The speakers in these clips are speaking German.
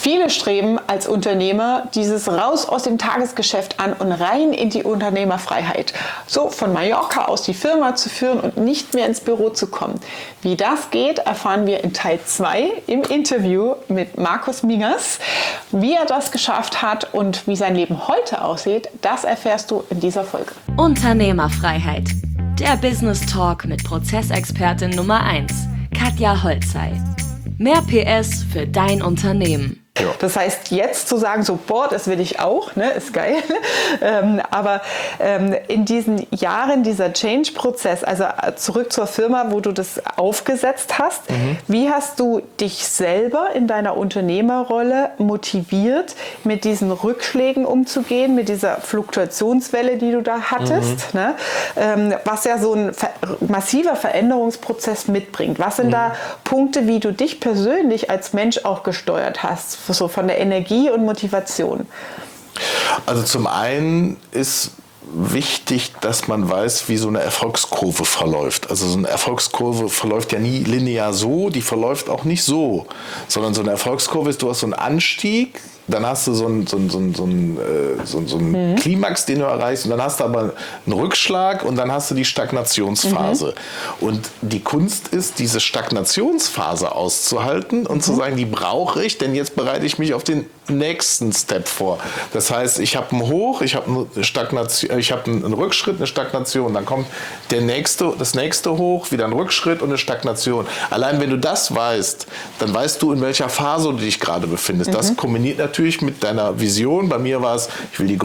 Viele streben als Unternehmer dieses raus aus dem Tagesgeschäft an und rein in die Unternehmerfreiheit. So von Mallorca aus die Firma zu führen und nicht mehr ins Büro zu kommen. Wie das geht, erfahren wir in Teil 2 im Interview mit Markus Mingers. Wie er das geschafft hat und wie sein Leben heute aussieht, das erfährst du in dieser Folge. Unternehmerfreiheit. Der Business Talk mit Prozessexpertin Nummer 1, Katja Holzei. Mehr PS für dein Unternehmen. Ja. Das heißt, jetzt zu sagen, so, boah, das will ich auch, ne, ist geil. Aber in diesen Jahren, dieser Change-Prozess, also zurück zur Firma, wo du das aufgesetzt hast, wie hast du dich selber in deiner Unternehmerrolle motiviert, mit diesen Rückschlägen umzugehen, mit dieser Fluktuationswelle, die du da hattest, ne? Was ja so ein massiver Veränderungsprozess mitbringt. Was sind da Punkte, wie du dich persönlich als Mensch auch gesteuert hast? So von der Energie und Motivation? Also zum einen ist wichtig, dass man weiß, wie so eine Erfolgskurve verläuft. Also so eine Erfolgskurve verläuft ja nie linear so, die verläuft auch nicht so, sondern so eine Erfolgskurve ist, du hast so einen Anstieg, dann hast du so einen Klimax, den du erreichst, und dann hast du aber einen Rückschlag und dann hast du die Stagnationsphase. Und die Kunst ist, diese Stagnationsphase auszuhalten und zu sagen, die brauche ich, denn jetzt bereite ich mich auf den nächsten Step vor. Das heißt, ich habe einen Hoch, ich habe eine Stagnation, ich habe einen Rückschritt, eine Stagnation, dann kommt das nächste Hoch, wieder ein Rückschritt und eine Stagnation. Allein wenn du das weißt, dann weißt du, in welcher Phase du dich gerade befindest. Das kombiniert natürlich mit deiner Vision. Bei mir war es, ich will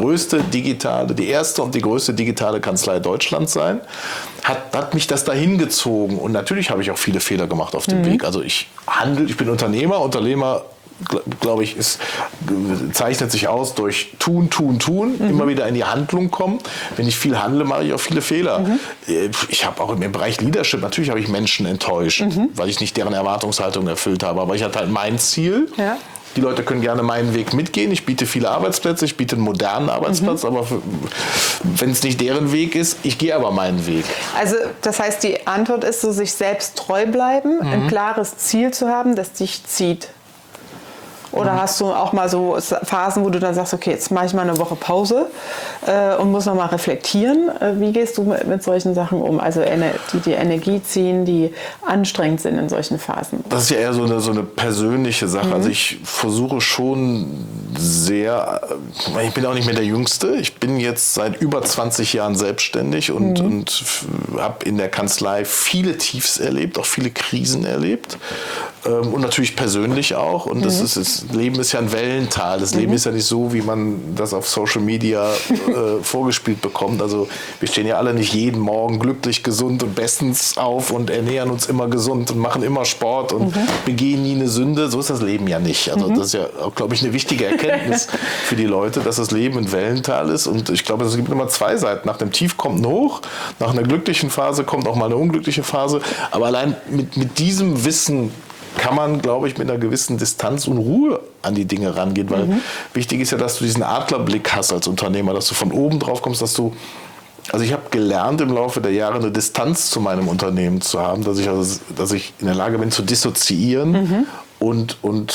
die erste und die größte digitale Kanzlei Deutschlands sein. Hat mich das dahin gezogen. Und natürlich habe ich auch viele Fehler gemacht auf dem Weg. Also ich bin Unternehmer. Unternehmer, glaube ich, zeichnet sich aus durch tun, immer wieder in die Handlung kommen. Wenn ich viel handle, mache ich auch viele Fehler. Ich habe auch im Bereich Leadership, natürlich habe ich Menschen enttäuscht, weil ich nicht deren Erwartungshaltung erfüllt habe. Aber ich hatte halt mein Ziel. Ja. Die Leute können gerne meinen Weg mitgehen. Ich biete viele Arbeitsplätze, ich biete einen modernen Arbeitsplatz, aber wenn es nicht deren Weg ist, ich gehe aber meinen Weg. Also das heißt, die Antwort ist so, sich selbst treu bleiben, ein klares Ziel zu haben, das dich zieht. Oder hast du auch mal so Phasen, wo du dann sagst, okay, jetzt mache ich mal eine Woche Pause und muss noch mal reflektieren. Wie gehst du mit solchen Sachen um? Also die Energie ziehen, die anstrengend sind in solchen Phasen. Das ist ja eher so eine persönliche Sache. Also ich versuche schon sehr, ich bin auch nicht mehr der Jüngste. Ich bin jetzt seit über 20 Jahren selbstständig und habe in der Kanzlei viele Tiefs erlebt, auch viele Krisen erlebt. Und natürlich persönlich auch. Und das Leben ist ja ein Wellental. Das Leben ist ja nicht so, wie man das auf Social Media vorgespielt bekommt. Also wir stehen ja alle nicht jeden Morgen glücklich, gesund und bestens auf und ernähren uns immer gesund und machen immer Sport und begehen nie eine Sünde. So ist das Leben ja nicht. Also das ist ja, glaube ich, eine wichtige Erkenntnis für die Leute, dass das Leben ein Wellental ist. Und ich glaube, es gibt immer zwei Seiten. Nach dem Tief kommt ein Hoch, nach einer glücklichen Phase kommt auch mal eine unglückliche Phase. Aber allein mit diesem Wissen kann man, glaube ich, mit einer gewissen Distanz und Ruhe an die Dinge rangehen, weil wichtig ist ja, dass du diesen Adlerblick hast als Unternehmer, dass du von oben drauf kommst, also ich habe gelernt im Laufe der Jahre eine Distanz zu meinem Unternehmen zu haben, dass ich in der Lage bin zu dissoziieren und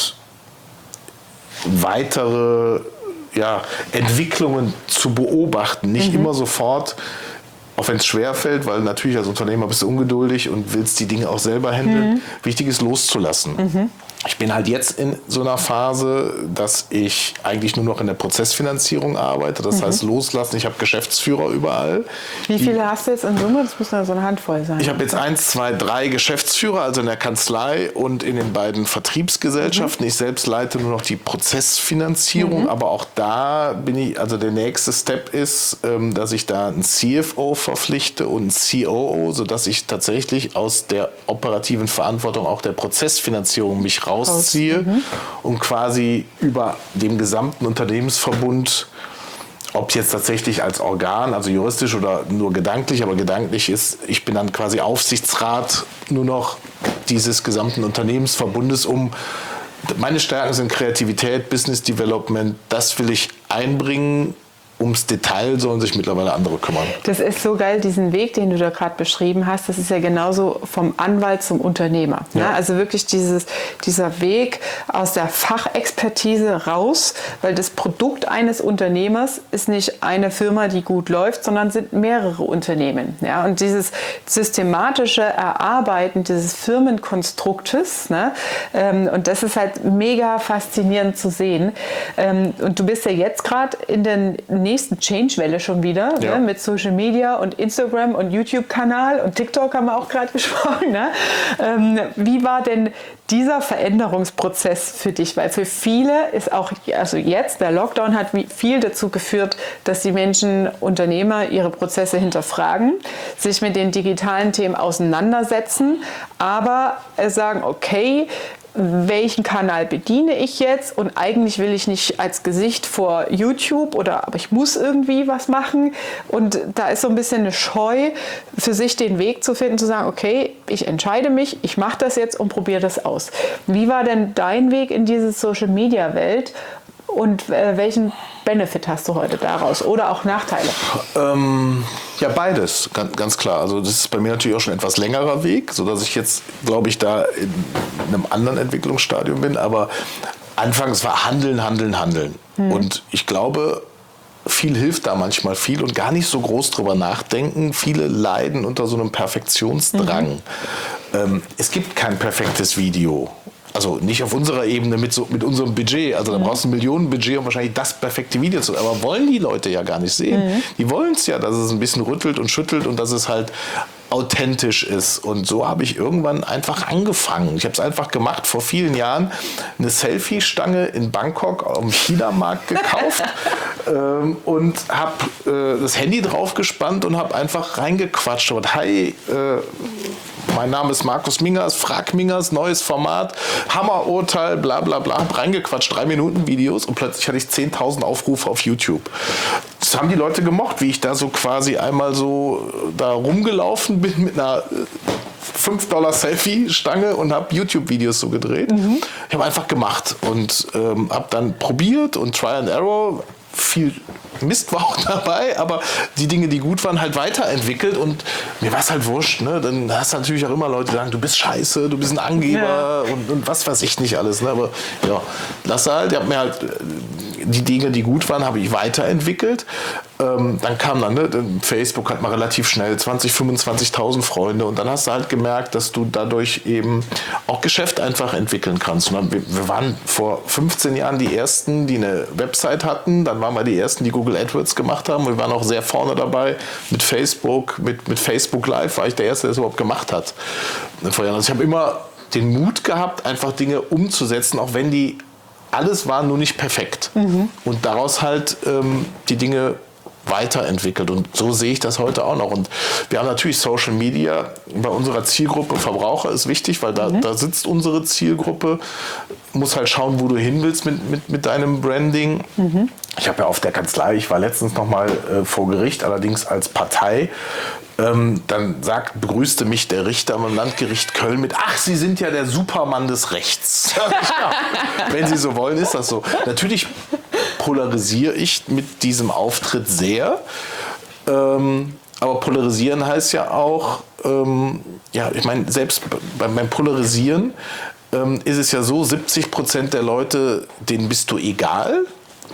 weitere Entwicklungen zu beobachten, nicht immer sofort. Auch wenn es schwer fällt, weil natürlich als Unternehmer bist du ungeduldig und willst die Dinge auch selber handeln. Wichtig ist loszulassen. Ich bin halt jetzt in so einer Phase, dass ich eigentlich nur noch in der Prozessfinanzierung arbeite. Das heißt loslassen. Ich habe Geschäftsführer überall. Wie viele hast du jetzt in Summe? Das muss ja so eine Handvoll sein. Ich habe jetzt 1, 2, 3 Geschäftsführer, also in der Kanzlei und in den beiden Vertriebsgesellschaften. Ich selbst leite nur noch die Prozessfinanzierung. Aber auch da bin ich, also der nächste Step ist, dass ich da einen CFO verpflichte und einen COO, sodass ich tatsächlich aus der operativen Verantwortung auch der Prozessfinanzierung mich rausziehe und quasi über dem gesamten Unternehmensverbund, ob jetzt tatsächlich als Organ, also juristisch oder nur gedanklich, aber gedanklich ist, ich bin dann quasi Aufsichtsrat nur noch dieses gesamten Unternehmensverbundes, meine Stärken sind Kreativität, Business Development, das will ich einbringen ums Detail sollen sich mittlerweile andere kümmern. Das ist so geil, diesen Weg, den du da gerade beschrieben hast, das ist ja genauso vom Anwalt zum Unternehmer. Ja. Ne? Also wirklich dieser Weg aus der Fachexpertise raus, weil das Produkt eines Unternehmers ist nicht eine Firma, die gut läuft, sondern sind mehrere Unternehmen. Ja? Und dieses systematische Erarbeiten dieses Firmenkonstruktes, ne? Und das ist halt mega faszinierend zu sehen. Und du bist ja jetzt gerade in den nächsten Change-Welle schon wieder, ne, mit Social Media und Instagram und YouTube-Kanal und TikTok haben wir auch gerade gesprochen. Ne? Wie war denn dieser Veränderungsprozess für dich? Weil für viele ist auch, also jetzt, der Lockdown hat viel dazu geführt, dass die Menschen, Unternehmer, ihre Prozesse hinterfragen, sich mit den digitalen Themen auseinandersetzen, aber sagen, okay, welchen Kanal bediene ich jetzt und eigentlich will ich nicht als Gesicht vor YouTube aber ich muss irgendwie was machen und da ist so ein bisschen eine Scheu für sich den Weg zu finden, zu sagen, okay, ich entscheide mich, ich mache das jetzt und probiere das aus. Wie war denn dein Weg in diese Social-Media-Welt und welchen Benefit hast du heute daraus oder auch Nachteile? Ja, beides, ganz klar. Also das ist bei mir natürlich auch schon ein etwas längerer Weg, sodass ich jetzt, glaube ich, da in einem anderen Entwicklungsstadium bin. Aber anfangs war Handeln. Und ich glaube, viel hilft da manchmal viel und gar nicht so groß drüber nachdenken. Viele leiden unter so einem Perfektionsdrang. Es gibt kein perfektes Video. Also nicht auf unserer Ebene mit unserem Budget. Also da brauchst du ein Millionenbudget, um wahrscheinlich das perfekte Video zu machen. Aber wollen die Leute ja gar nicht sehen. Die wollen es ja, dass es ein bisschen rüttelt und schüttelt und dass es halt authentisch ist. Und so habe ich irgendwann einfach angefangen. Ich habe es einfach gemacht, vor vielen Jahren eine Selfie-Stange in Bangkok am China-Markt gekauft und habe das Handy draufgespannt und habe einfach reingequatscht. Und hi, mein Name ist Markus Mingers, Frag Mingers, neues Format, Hammerurteil, bla bla bla, hab reingequatscht, 3 Minuten Videos und plötzlich hatte ich 10.000 Aufrufe auf YouTube. Das haben die Leute gemocht, wie ich da so quasi einmal so da rumgelaufen bin mit einer $5 Selfie-Stange und habe YouTube-Videos so gedreht. Ich habe einfach gemacht und habe dann probiert und Try and Error, viel Mist war auch dabei, aber die Dinge, die gut waren, halt weiterentwickelt und mir war es halt wurscht. Ne? Dann hast du natürlich auch immer Leute, die sagen, du bist scheiße, du bist ein Angeber und was weiß ich nicht alles. Ne? Aber ja, lass halt, ich habe mir halt die Dinge, die gut waren, habe ich weiterentwickelt. Dann kam Facebook hat man relativ schnell 20.000, 25.000 Freunde und dann hast du halt gemerkt, dass du dadurch eben auch Geschäft einfach entwickeln kannst. Und wir waren vor 15 Jahren die Ersten, die eine Website hatten, dann waren wir die Ersten, die Google AdWords gemacht haben und wir waren auch sehr vorne dabei mit Facebook, mit Facebook Live war ich der Erste, der es überhaupt gemacht hat. Also ich habe immer den Mut gehabt, einfach Dinge umzusetzen, auch wenn die alles war, nur nicht perfekt. Und daraus halt die Dinge weiterentwickelt und so sehe ich das heute auch noch. Und wir haben natürlich Social Media bei unserer Zielgruppe Verbraucher ist wichtig, weil da sitzt unsere Zielgruppe, muss halt schauen, wo du hin willst mit deinem Branding. Ich habe ja auf der Kanzlei, ich war letztens noch mal vor Gericht, allerdings als Partei. Dann begrüßte mich der Richter am Landgericht Köln mit: Ach, Sie sind ja der Supermann des Rechts. Ja, wenn Sie so wollen, ist das so. Natürlich polarisiere ich mit diesem Auftritt sehr. Aber polarisieren heißt ja auch, ich meine, selbst beim Polarisieren ist es ja so, 70% der Leute, denen bist du egal,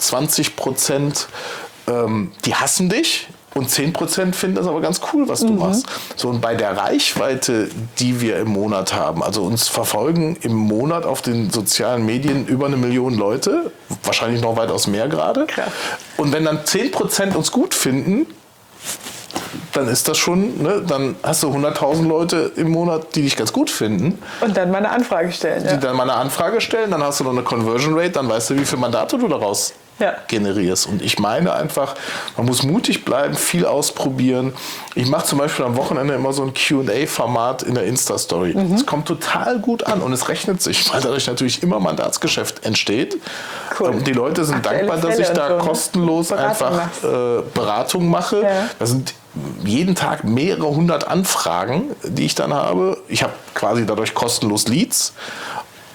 20% die hassen dich und 10% finden das aber ganz cool, was du machst. So, und bei der Reichweite, die wir im Monat haben, also uns verfolgen im Monat auf den sozialen Medien über 1 Million Leute, wahrscheinlich noch weitaus mehr gerade. Und wenn dann 10% uns gut finden, dann ist das schon, ne, dann hast du 100.000 Leute im Monat, die dich ganz gut finden. Und dann mal eine Anfrage stellen. Die dann mal eine Anfrage stellen, dann hast du noch eine Conversion Rate, dann weißt du, wie viele Mandate du daraus generierst. Und ich meine einfach, man muss mutig bleiben, viel ausprobieren. Ich mache zum Beispiel am Wochenende immer so ein Q&A-Format in der Insta-Story. Das kommt total gut an und es rechnet sich, weil dadurch natürlich immer Mandatsgeschäft entsteht. Cool. Und die Leute sind dankbar, dass ich da kostenlos Beratung mache. Das sind jeden Tag mehrere 100 Anfragen, die ich dann habe. Ich habe quasi dadurch kostenlos Leads.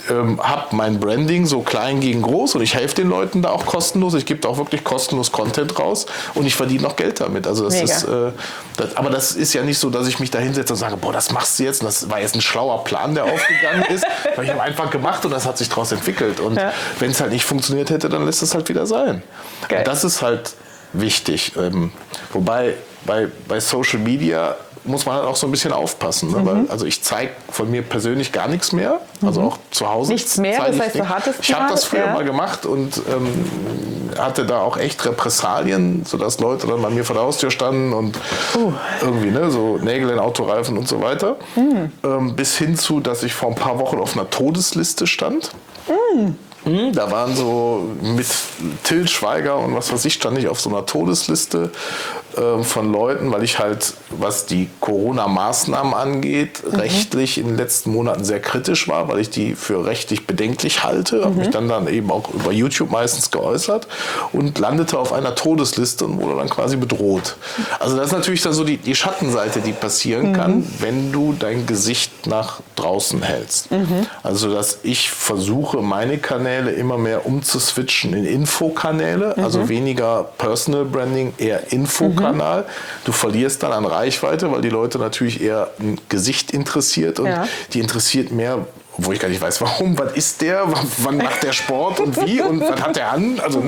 habe mein Branding so klein gegen groß und ich helfe den Leuten da auch kostenlos. Ich gebe da auch wirklich kostenlos Content raus und ich verdiene noch Geld damit. Also das ist, aber das ist ja nicht so, dass ich mich da hinsetze und sage, boah, das machst du jetzt. Und das war jetzt ein schlauer Plan, der aufgegangen ist. Weil ich habe einfach gemacht und das hat sich daraus entwickelt. Und wenn es halt nicht funktioniert hätte, dann lässt es halt wieder sein. Und das ist halt wichtig. Wobei bei Social Media muss man halt auch so ein bisschen aufpassen. Ne? Weil, also ich zeige von mir persönlich gar nichts mehr. Also auch zu Hause. Nichts mehr, das heißt, du hattest ich habe das früher mal gemacht und hatte da auch echt Repressalien, sodass Leute dann bei mir vor der Haustür standen und irgendwie so Nägel in Autoreifen und so weiter. Bis hin zu, dass ich vor ein paar Wochen auf einer Todesliste stand. Da waren so mit Til Schweiger und was weiß ich, stand ich auf so einer Todesliste von Leuten, weil ich halt, was die Corona-Maßnahmen angeht, rechtlich in den letzten Monaten sehr kritisch war, weil ich die für rechtlich bedenklich halte. Habe mich dann eben auch über YouTube meistens geäußert und landete auf einer Todesliste und wurde dann quasi bedroht. Also das ist natürlich dann so die Schattenseite, die passieren kann, wenn du dein Gesicht nach draußen hältst. Also dass ich versuche, meine Kanäle immer mehr umzuswitchen in Infokanäle, also weniger Personal Branding, eher Infokanal. Du verlierst dann an Reichweite, weil die Leute natürlich eher ein Gesicht interessiert und die interessiert mehr, obwohl ich gar nicht weiß, warum, was ist der, wann macht der Sport und wie und was hat der an, also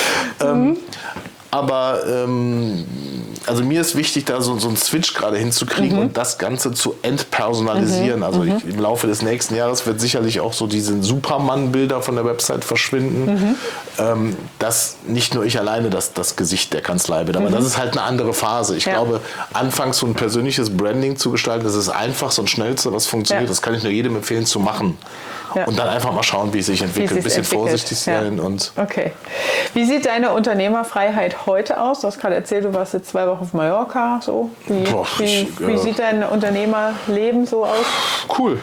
aber also mir ist wichtig, da so einen Switch gerade hinzukriegen und das Ganze zu entpersonalisieren. Also im Laufe des nächsten Jahres wird sicherlich auch so diese Superman-Bilder von der Website verschwinden, dass nicht nur ich alleine das Gesicht der Kanzlei bin. Aber das ist halt eine andere Phase. Ich glaube, anfangs so ein persönliches Branding zu gestalten, das ist einfach so ein Schnellste, was funktioniert. Das kann ich nur jedem empfehlen zu machen. Und dann einfach mal schauen, wie es sich entwickelt. Ein bisschen vorsichtig sein. Und okay. Wie sieht deine Unternehmerfreiheit heute aus? Du hast gerade erzählt, du warst jetzt 2 Wochen auf Mallorca. So. Wie sieht dein Unternehmerleben so aus? Cool.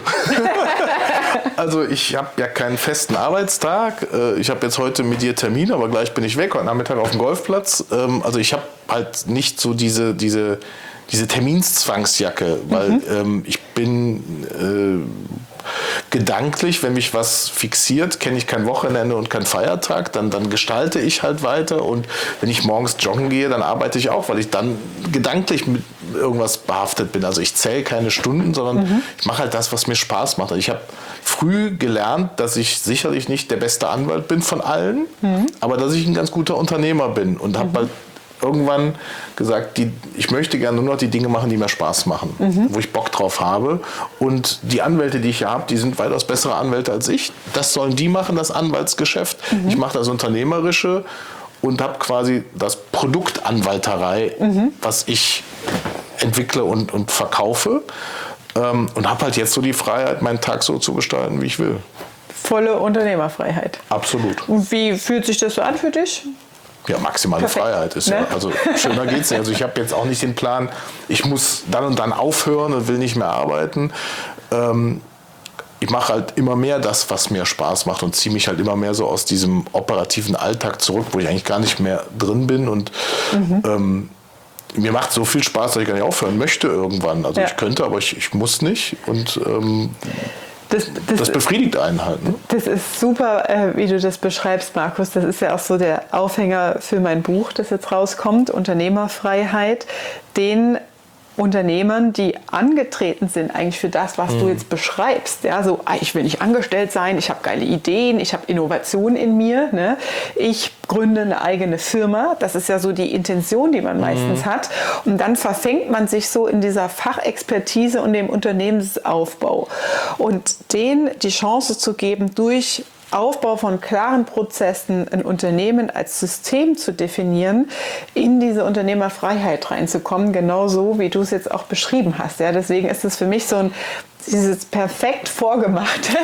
Also ich habe ja keinen festen Arbeitstag. Ich habe jetzt heute mit dir Termin, aber gleich bin ich weg, heute Nachmittag auf dem Golfplatz. Also ich habe halt nicht so diese Terminszwangsjacke, weil ich bin gedanklich, wenn mich was fixiert, kenne ich kein Wochenende und kein Feiertag, dann gestalte ich halt weiter und wenn ich morgens joggen gehe, dann arbeite ich auch, weil ich dann gedanklich mit irgendwas behaftet bin. Also ich zähle keine Stunden, sondern ich mache halt das, was mir Spaß macht. Ich habe früh gelernt, dass ich sicherlich nicht der beste Anwalt bin von allen, aber dass ich ein ganz guter Unternehmer bin und habe halt irgendwann gesagt, ich möchte gerne nur noch die Dinge machen, die mir Spaß machen, wo ich Bock drauf habe. Und die Anwälte, die ich hier habe, die sind weitaus bessere Anwälte als ich. Das sollen die machen, das Anwaltsgeschäft. Ich mache das Unternehmerische und habe quasi das Produkt Anwalterei, was ich entwickle und verkaufe. Und habe halt jetzt so die Freiheit, meinen Tag so zu gestalten, wie ich will. Volle Unternehmerfreiheit. Absolut. Und wie fühlt sich das so an für dich? Ja, maximale Freiheit ist ja, also schöner geht's nicht. Also ich habe jetzt auch nicht den Plan, ich muss dann und dann aufhören und will nicht mehr arbeiten. Ich mache halt immer mehr das, was mir Spaß macht und ziehe mich halt immer mehr so aus diesem operativen Alltag zurück, wo ich eigentlich gar nicht mehr drin bin und mir macht so viel Spaß, dass ich gar nicht aufhören möchte irgendwann. Also ich könnte, aber ich muss nicht und das befriedigt einen halt. Ne? Das ist super, wie du das beschreibst, Markus. Das ist ja auch so der Aufhänger für mein Buch, das jetzt rauskommt, Unternehmerfreiheit. Den Unternehmern, die angetreten sind eigentlich für das, was du jetzt beschreibst. Ja, so, ich will nicht angestellt sein, ich habe geile Ideen, ich habe Innovation in mir. Ne? Ich gründe eine eigene Firma. Das ist ja so die Intention, die man meistens hat. Und dann verfängt man sich so in dieser Fachexpertise und dem Unternehmensaufbau. Und denen die Chance zu geben, durch Aufbau von klaren Prozessen ein Unternehmen als System zu definieren, in diese Unternehmerfreiheit reinzukommen, genauso wie du es jetzt auch beschrieben hast. Ja, deswegen ist es für mich so dieses perfekt vorgemachte.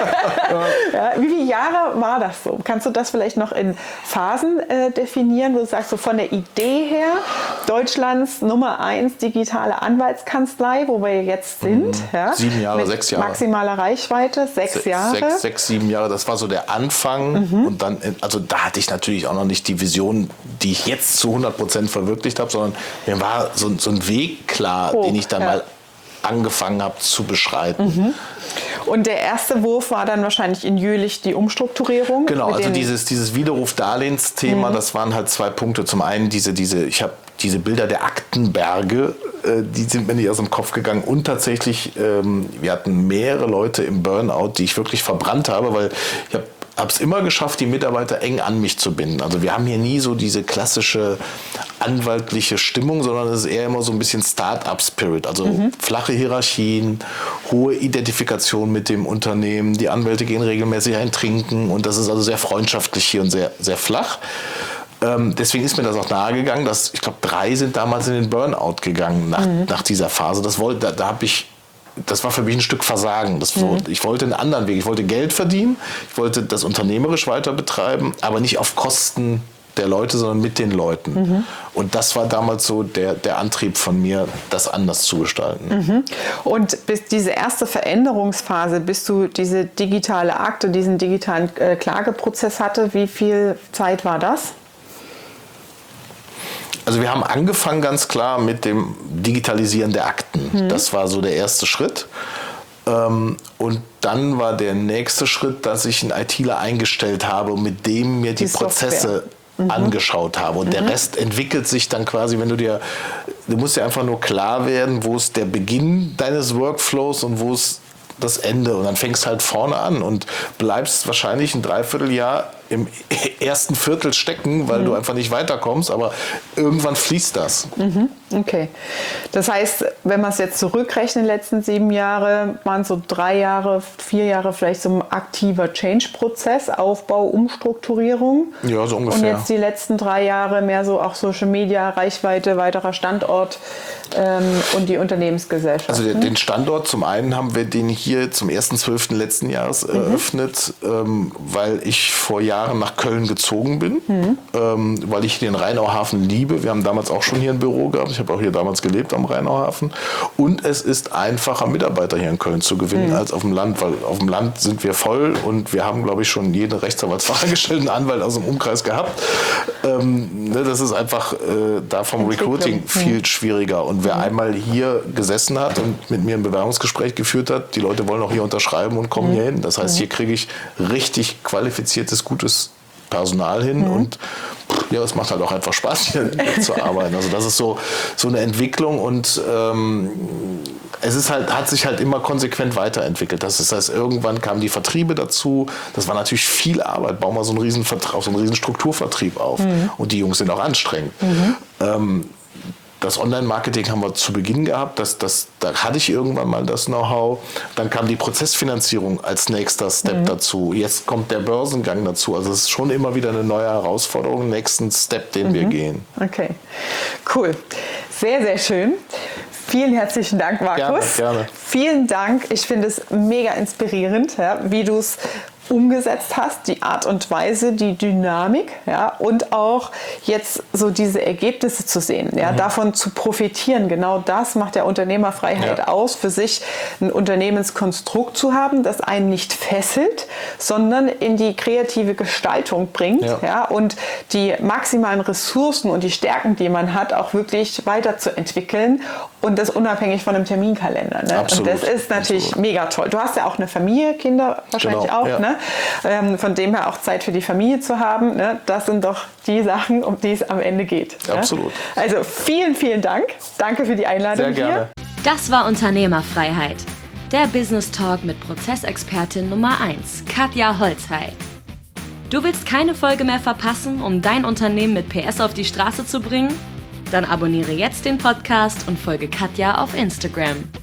Ja, wie viele Jahre war das so? Kannst du das vielleicht noch in Phasen definieren, wo du sagst, so von der Idee her, Deutschlands Nummer 1 digitale Anwaltskanzlei, wo wir jetzt sind. Ja, 7 Jahre, 6 Jahre. Maximaler Reichweite, 6 Jahre. 6, 7 Jahre, das war so der Anfang. Und dann, also da hatte ich natürlich auch noch nicht die Vision, die ich jetzt zu 100% verwirklicht habe, sondern mir war so ein Weg klar, den ich dann mal angefangen habe zu beschreiten. Und der erste Wurf war dann wahrscheinlich in Jülich die Umstrukturierung. Genau, also dieses Widerruf-Darlehensthema, das waren halt 2 Punkte. Zum einen ich habe diese Bilder der Aktenberge, die sind mir nicht aus dem Kopf gegangen. Und tatsächlich, wir hatten mehrere Leute im Burnout, die ich wirklich verbrannt habe, weil ich habe es immer geschafft, die Mitarbeiter eng an mich zu binden. Also wir haben hier nie so diese klassische anwaltliche Stimmung, sondern es ist eher immer so ein bisschen Start-up-Spirit. Also flache Hierarchien, hohe Identifikation mit dem Unternehmen. Die Anwälte gehen regelmäßig ein Trinken und das ist also sehr freundschaftlich hier und sehr, sehr flach. Deswegen ist mir das auch nahegegangen, dass ich glaube 3 sind damals in den Burnout gegangen nach dieser Phase. Das war für mich ein Stück Versagen. Ich wollte einen anderen Weg. Ich wollte Geld verdienen, ich wollte das unternehmerisch weiter betreiben, aber nicht auf Kosten der Leute, sondern mit den Leuten. Und das war damals so der Antrieb von mir, das anders zu gestalten. Und bis diese erste Veränderungsphase, bis du diese digitale Akte, diesen digitalen Klageprozess hatte, wie viel Zeit war das? Also wir haben angefangen ganz klar mit dem Digitalisieren der Akten. Das war so der erste Schritt. Und dann war der nächste Schritt, dass ich einen ITler eingestellt habe und mit dem mir die Prozesse angeschaut habe. Und der Rest entwickelt sich dann quasi, du musst ja einfach nur klar werden, wo ist der Beginn deines Workflows und wo ist das Ende. Und dann fängst du halt vorne an und bleibst wahrscheinlich ein Dreivierteljahr im ersten Viertel stecken, weil du einfach nicht weiterkommst, aber irgendwann fließt das. Okay. Das heißt, wenn man es jetzt zurückrechnet, die letzten 7 Jahre, waren so 3 Jahre, 4 Jahre vielleicht so ein aktiver Change-Prozess, Aufbau, Umstrukturierung. Ja, so ungefähr. Und jetzt die letzten 3 Jahre mehr so auch Social Media, Reichweite, weiterer Standort und die Unternehmensgesellschaft. Also den Standort, zum einen haben wir den hier zum 1.12. letzten Jahres eröffnet, weil ich vor Jahren nach Köln gezogen bin, weil ich den Rheinauhafen liebe. Wir haben damals auch schon hier ein Büro gehabt. Ich habe auch hier damals gelebt am Rheinauhafen. Und es ist einfacher, Mitarbeiter hier in Köln zu gewinnen als auf dem Land, weil auf dem Land sind wir voll und wir haben, glaube ich, schon jeden Rechtsanwaltsfachangestellten Anwalt aus dem Umkreis gehabt. Das ist einfach da vom Recruiting viel schwieriger. Und wer einmal hier gesessen hat und mit mir ein Bewerbungsgespräch geführt hat, die Leute wollen auch hier unterschreiben und kommen hier hin. Das heißt, hier kriege ich richtig qualifiziertes, gutes Personal hin und ja, es macht halt auch einfach Spaß, hier zu arbeiten. Also das ist so eine Entwicklung und hat sich halt immer konsequent weiterentwickelt. Das heißt, irgendwann kamen die Vertriebe dazu. Das war natürlich viel Arbeit. Bau mal so einen riesen Strukturvertrieb auf. Und die Jungs sind auch anstrengend. Das Online-Marketing haben wir zu Beginn gehabt, da hatte ich irgendwann mal das Know-how. Dann kam die Prozessfinanzierung als nächster Step dazu. Jetzt kommt der Börsengang dazu. Also es ist schon immer wieder eine neue Herausforderung, nächsten Step, den wir gehen. Okay, cool. Sehr, sehr schön. Vielen herzlichen Dank, Markus. Gerne. Vielen Dank. Ich finde es mega inspirierend, ja, wie du es umgesetzt hast, die Art und Weise, die Dynamik, ja, und auch jetzt so diese Ergebnisse zu sehen, ja, davon zu profitieren. Genau das macht der Unternehmerfreiheit aus, für sich ein Unternehmenskonstrukt zu haben, das einen nicht fesselt, sondern in die kreative Gestaltung bringt, ja, und die maximalen Ressourcen und die Stärken, die man hat, auch wirklich weiterzuentwickeln und das unabhängig von einem Terminkalender. Ne? Absolut. Und das ist natürlich mega toll. Du hast ja auch eine Familie, Kinder wahrscheinlich auch, ne? Von dem her auch Zeit für die Familie zu haben, ne? Das sind doch die Sachen, um die es am Ende geht. Absolut. Ne? Also vielen, vielen Dank. Danke für die Einladung. Sehr gerne. Das war Unternehmerfreiheit. Der Business Talk mit Prozessexpertin Nummer 1, Katja Holzhey. Du willst keine Folge mehr verpassen, um dein Unternehmen mit PS auf die Straße zu bringen? Dann abonniere jetzt den Podcast und folge Katja auf Instagram.